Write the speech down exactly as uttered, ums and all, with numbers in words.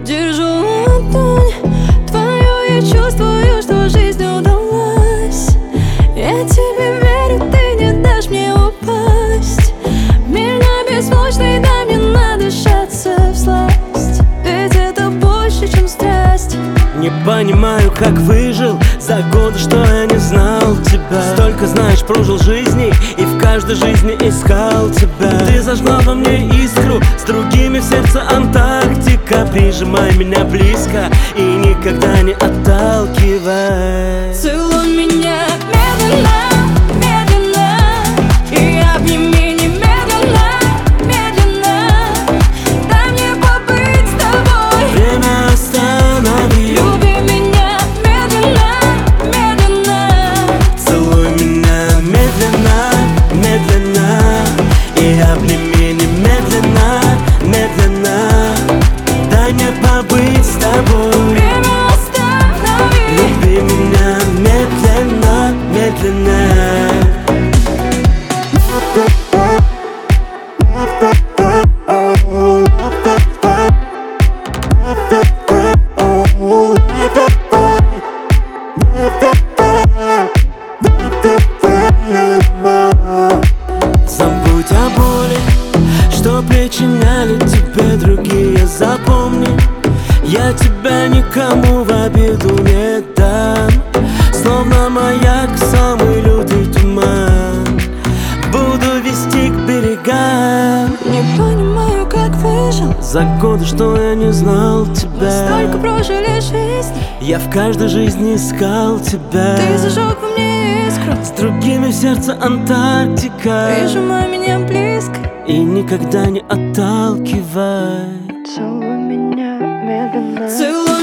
Держу ладонь твою и чувствую, что жизнь удалась. Я тебе верю, ты не дашь мне упасть. Меня беззвучный, да мне надышаться всласть. Ведь это больше, чем страсть. Не понимаю, как выжил за годы, что я не знал тебя. Столько, знаешь, прожил жизней и в каждой жизни искал тебя. Ты зажгла во мне искру, с другими в сердце Антарктика. Прижимай меня близко и никогда не отталкивай. Целуй меня медленно, медленно, и обними немедленно, медленно. Дай мне побыть с тобой. Время останови. Люби меня медленно, медленно. Целуй меня медленно, медленно, и обними немедленно, медленно. Дай мне побыть с тобой. Время останови. Люби меня медленно, медленно. Забудь о боли, что причиняли тебе другие. Запомни, я тебя никому в обиду не дам. Словно маяк в самый лютый туман буду вести к берегам. Не понимаю, как выжил За годы, что я не знал тебя. столько прожили жизнь. Я в каждой жизни искал тебя. Ты зажег во мне искру. С другими в сердце Антарктика. Прижимай меня близко. И никогда не отталкивай. Целуй меня медленно. Целуй